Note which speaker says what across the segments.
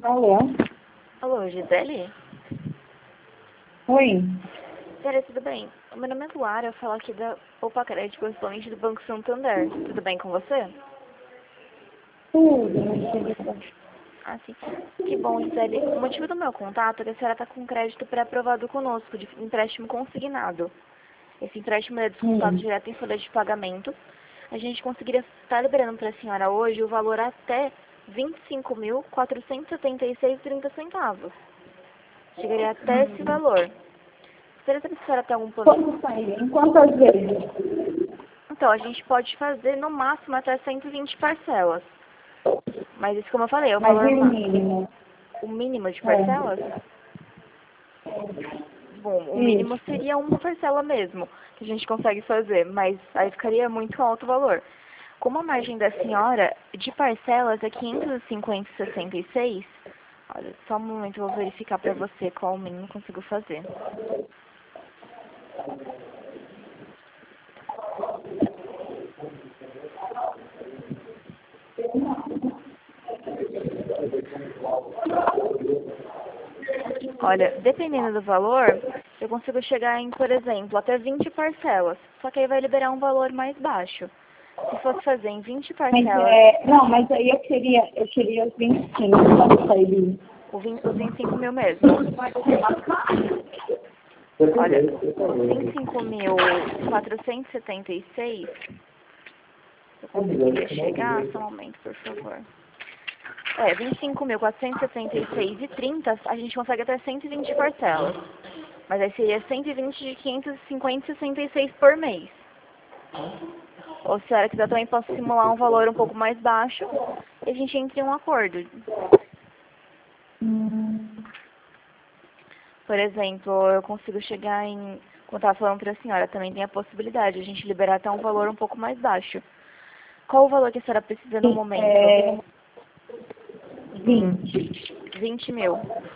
Speaker 1: Alô?
Speaker 2: Alô, Gisele?
Speaker 1: Oi?
Speaker 2: Gisele, tudo bem? O meu nome é Luara, eu falo aqui da Opa Crédito, correspondente do Banco Santander. Tudo bem com você?
Speaker 1: Tudo.
Speaker 2: Ah, sim. Que bom, Gisele. O motivo do meu contato é que a senhora está com crédito pré-aprovado conosco, de empréstimo consignado. Esse empréstimo é descontado
Speaker 1: Hum.
Speaker 2: direto em folha de pagamento. A gente conseguiria estar liberando para a senhora hoje o valor até R$ 25.476,30. Chegaria até esse valor. Gostaria de saber se a senhora tem algum plano.
Speaker 1: Como sair? Em quantas vezes?
Speaker 2: Então, a gente pode fazer no máximo até 120 parcelas. Mas isso, como eu falei, é o
Speaker 1: Mas
Speaker 2: valor
Speaker 1: e o mínimo?
Speaker 2: o mínimo de parcelas?
Speaker 1: É.
Speaker 2: Bom, o mínimo
Speaker 1: Isso.
Speaker 2: seria uma parcela mesmo, que a gente consegue fazer, mas aí ficaria muito alto o valor. Como a margem da senhora de parcelas é 550,66, olha, só um momento eu vou verificar para você qual o mínimo que eu consigo fazer. Olha, dependendo do valor, eu consigo chegar em, por exemplo, até 20 parcelas. Só que aí vai liberar um valor mais baixo. Se fosse fazer em 20
Speaker 1: Mas
Speaker 2: parcelas,
Speaker 1: não, mas aí eu queria os 25. Quanto sairia?
Speaker 2: os 25 mil mesmo. Olha, os 25.476, eu conseguiria chegar, só um momento, por favor. 25.476,30, a gente consegue até 120 parcelas. Mas aí seria 120 de 550,66 por mês. Ou se a senhora quiser, também posso simular um valor um pouco mais baixo e a gente entra em um acordo.
Speaker 1: Hum.
Speaker 2: Por exemplo, eu consigo chegar em, como eu estava falando para a senhora, também tem a possibilidade de a gente liberar até um valor um pouco mais baixo. Qual o valor que a senhora precisa no momento?
Speaker 1: 20.
Speaker 2: 20 mil.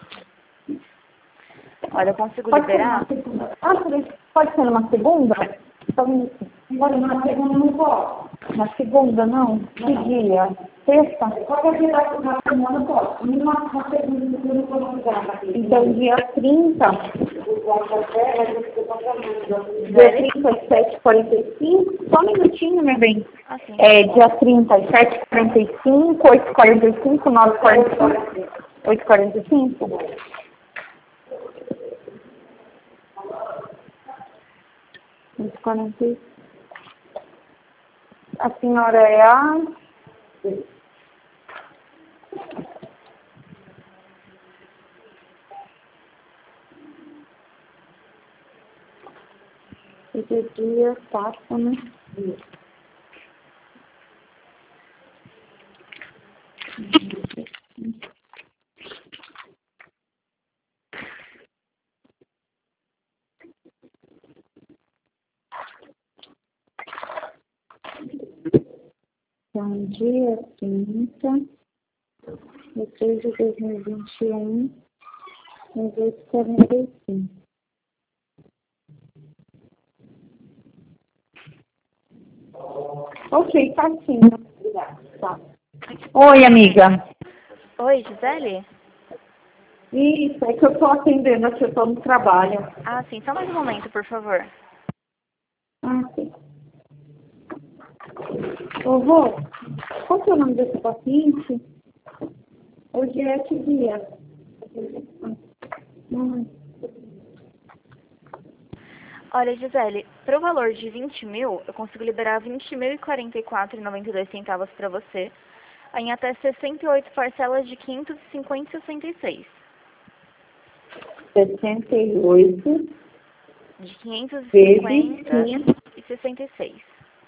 Speaker 2: Olha, eu consigo
Speaker 1: Pode ser
Speaker 2: liberar?
Speaker 1: numa segunda? Ah, pode ser numa segunda? Só um minutinho. Agora, na segunda não posso. Na segunda, não? Que dia? Sexta? Qualquer dia da semana eu posso. Na segunda eu não posso ligar. Então, dia 30. Dia 30 às 7h45. Só um minutinho, meu bem.
Speaker 2: Assim.
Speaker 1: Dia 30 às 7h45, 8h45, 9h45. 8h45? 8h45. A senhora é a... Esse dia passa, né? Então, dia 30 de 3 de 2021, às 8h45. Ok, tá sim. Tá. Oi, amiga.
Speaker 2: Oi, Gisele?
Speaker 1: Isso, é que eu tô atendendo aqui, eu tô no trabalho.
Speaker 2: Ah, sim. Só mais um momento, por favor.
Speaker 1: Ah, sim. Vovô, qual que é o nome desse paciente? Hoje é que dia? Hum.
Speaker 2: Olha, Gisele, para o valor de 20 mil, eu consigo liberar 20.044,92 para você, em até 68 parcelas de 550,66.
Speaker 1: 68
Speaker 2: De
Speaker 1: vezes
Speaker 2: 550,66.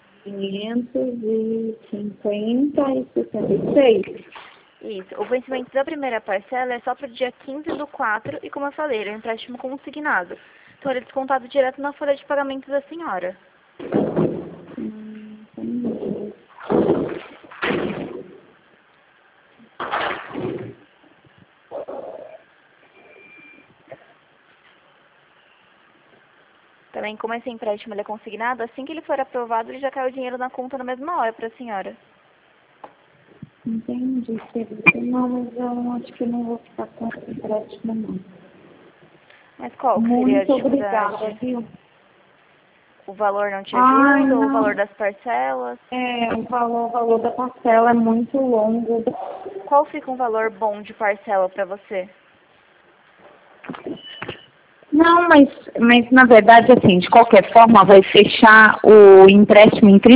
Speaker 1: 550,66.
Speaker 2: Isso. O vencimento da primeira parcela é só para o dia 15/4 e, como eu falei, ele é um empréstimo consignado. Então, ele é descontado direto na folha de pagamento da senhora.
Speaker 1: Entendi.
Speaker 2: Também, como esse empréstimo ele é consignado, assim que ele for aprovado, ele já cai o dinheiro na conta na mesma hora para a senhora.
Speaker 1: Entendi. disse, não, mas eu acho que não vou ficar com esse empréstimo, não.
Speaker 2: Mas qual que seria a
Speaker 1: Muito obrigada,
Speaker 2: dificuldade?
Speaker 1: viu?
Speaker 2: O valor não te
Speaker 1: Ai,
Speaker 2: ajuda, ou o
Speaker 1: não.
Speaker 2: valor das parcelas?
Speaker 1: O valor da parcela é muito longo.
Speaker 2: Qual fica um valor bom de parcela para você?
Speaker 1: Não, mas na verdade, assim, de qualquer forma, vai fechar o empréstimo em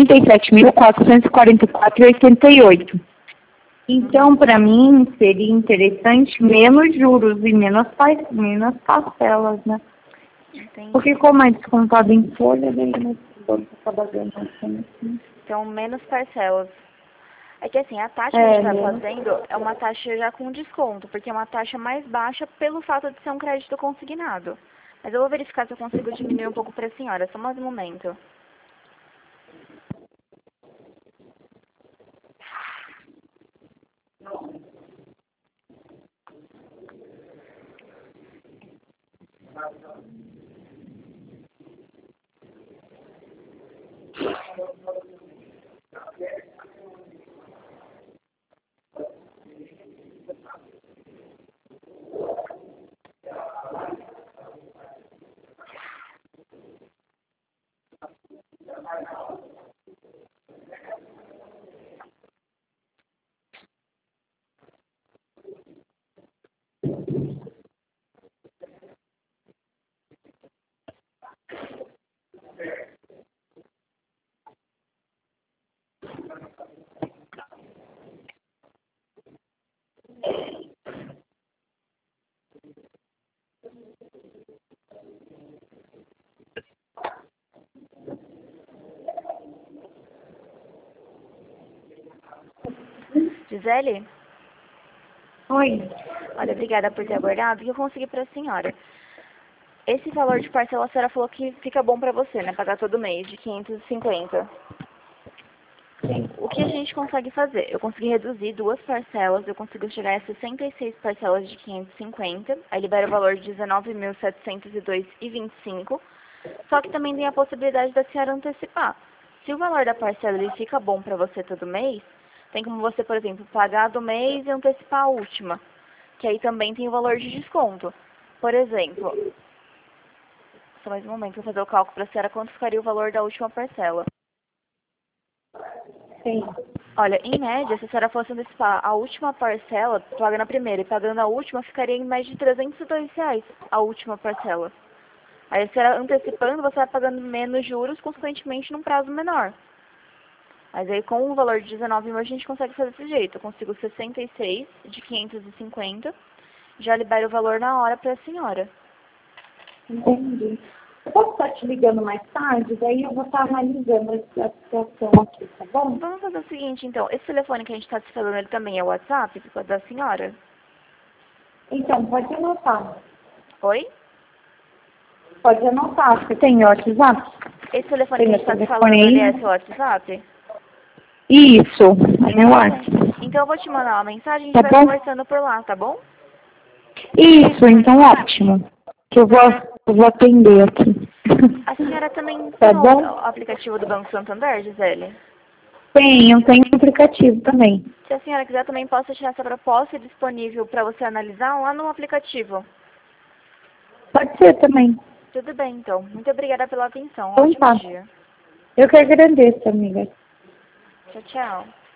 Speaker 1: 37.444,88. Então, para mim, seria interessante menos juros e menos parcelas, né?
Speaker 2: Entendi.
Speaker 1: Porque como é descontado em folha, daí não acaba ganhando assim.
Speaker 2: Então, menos parcelas. É que assim, a taxa que a gente está
Speaker 1: Menos.
Speaker 2: fazendo é uma taxa já com desconto, porque é uma taxa mais baixa pelo fato de ser um crédito consignado. Mas eu vou verificar se eu consigo diminuir um pouco para a senhora, só mais um momento. Gisele?
Speaker 1: Oi.
Speaker 2: Olha, obrigada por ter aguardado. O que eu consegui para a senhora? Esse valor de parcela a senhora falou que fica bom para você, né? Pagar todo mês, de 550. O que a gente consegue fazer? Eu consegui reduzir 2 parcelas, eu consigo chegar a 66 parcelas de 550, aí libera o valor de 19.702,25. Só que também tem a possibilidade da senhora antecipar. Se o valor da parcela ele fica bom para você todo mês, tem como você, por exemplo, pagar do mês e antecipar a última, que aí também tem o valor de desconto. Por exemplo, só mais um momento, vou fazer o cálculo para a senhora quanto ficaria o valor da última parcela.
Speaker 1: Sim.
Speaker 2: Olha, em média, se a senhora fosse antecipar a última parcela, pagando a primeira e pagando a última, ficaria em média de R$ 302 a última parcela. Aí a senhora antecipando, você vai pagando menos juros, consequentemente num prazo menor. Mas aí com o valor de 19 mil a gente consegue fazer desse jeito. Eu consigo 66 de 550, já libero o valor na hora para a senhora.
Speaker 1: Entendi. Eu posso estar te ligando mais tarde, daí eu vou estar analisando a situação aqui, tá bom?
Speaker 2: Vamos fazer o seguinte, então. Esse telefone que a gente está se falando, ele também é o WhatsApp da senhora?
Speaker 1: Então, pode anotar.
Speaker 2: Oi?
Speaker 1: Pode anotar. Você tem WhatsApp?
Speaker 2: Esse telefone
Speaker 1: Tem
Speaker 2: que a
Speaker 1: meu
Speaker 2: gente está se
Speaker 1: telefone
Speaker 2: falando, ele é
Speaker 1: aí?
Speaker 2: seu WhatsApp?
Speaker 1: Isso, é meu
Speaker 2: Então tá bom.
Speaker 1: WhatsApp.
Speaker 2: Então eu vou te mandar uma mensagem e a gente
Speaker 1: Tá
Speaker 2: vai
Speaker 1: bom?
Speaker 2: conversando por lá, tá bom?
Speaker 1: Isso, então ótimo. Que eu vou atender aqui.
Speaker 2: A senhora também
Speaker 1: Tá
Speaker 2: tem o
Speaker 1: bom?
Speaker 2: aplicativo do Banco Santander, Gisele?
Speaker 1: Tenho aplicativo também.
Speaker 2: Se a senhora quiser, também posso deixar essa proposta disponível para você analisar lá no aplicativo.
Speaker 1: Pode ser também.
Speaker 2: Tudo bem, então. Muito obrigada pela atenção.
Speaker 1: Então
Speaker 2: Ótimo
Speaker 1: tá.
Speaker 2: dia.
Speaker 1: Eu que agradeço, amiga.
Speaker 2: Tchau, tchau.